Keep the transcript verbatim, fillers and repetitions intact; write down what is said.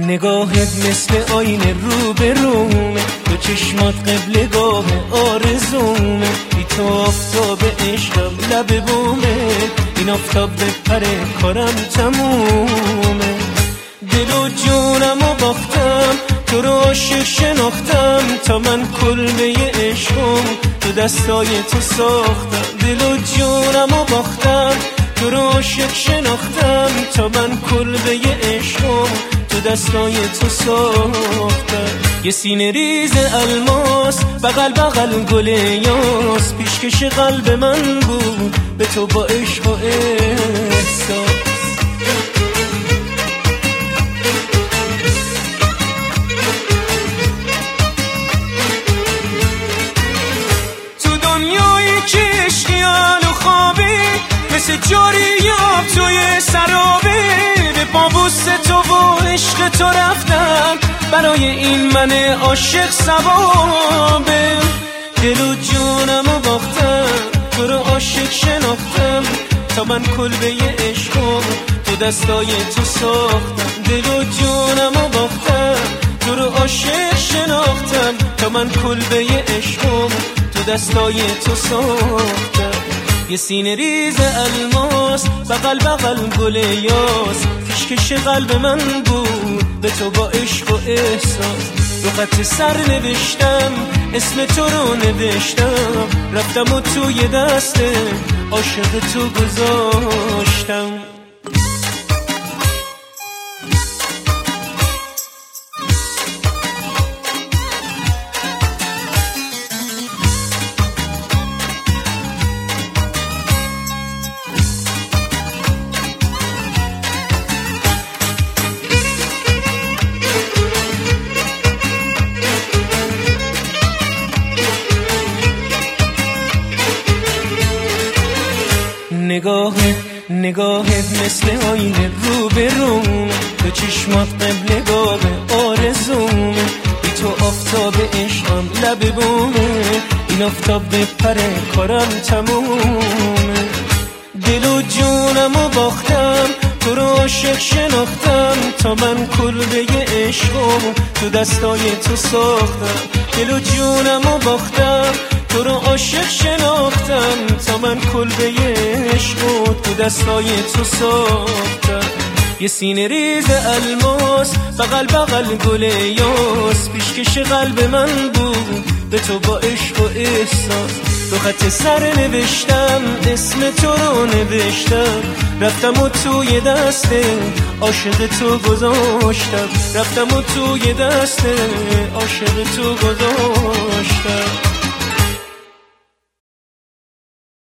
نگاهت مثل آینه رو به رومه، تو چشمات قبلگاه آرزومه، بی تو آفتاب عشقم لب بومه، این آفتاب بپره کارم تمومه. دل و جونم و باختم، تو رو عاشق شناختم، تا من کلبه عشقم تو دستای تو ساختم. دل و جونم و باختم، تو رو عاشق شناختم، تا من کلبه عشقم تو دستای تو ساختم. یه سینه ریز الماس بغل بغل گل یاس، پیشکش قلب من بود به تو با عشق و احساس. تو دنیایی که عشقیان و خوابی، مثل جاری آب توی سرابه، به پابوس تو و عشق تو رفتم، برای این من عاشق ثوابه. دل و جونم و باختم، تو رو عاشق شناختم، تا من کلبه عشقم تو دستای تو ساختم. دل و جونم و باختم، تو رو عاشق شناختم، تا من کلبه عشقم تو دستای تو ساختم. یه سینه ریز الماس بغل بغل گل یاس، پیشکش قلب من بود به تو با عشق و احساس. رو خط سر نوشتم اسم تو رو نوشتم، رفتم و توی دست عاشق تو گذاشتم. نگاهت نگاهت مثل آینه رو به رومه، تو چشمات قبلگاه آرزومه، بی تو آفتاب عشقم لب بومه، این آفتاب بپره کارم تمومه. دل و جونم و باختم، تو رو عاشق شناختم، تا من کلبه عشقم تو دستای تو ساختم. دل و جونم و باختم، تو رو عاشق شناختم، تا من کلبه عشقم تو دستای تو ساختم. یه سینه ریز الماس بغل بغل گل یاس، پیشکش قلب من بود به تو با عشق و احساس. رو خط سر نوشتم اسم تو رو نوشتم، رفتم و توی دست عاشق تو گذاشتم، رفتم و توی دست عاشق تو گذاشتم.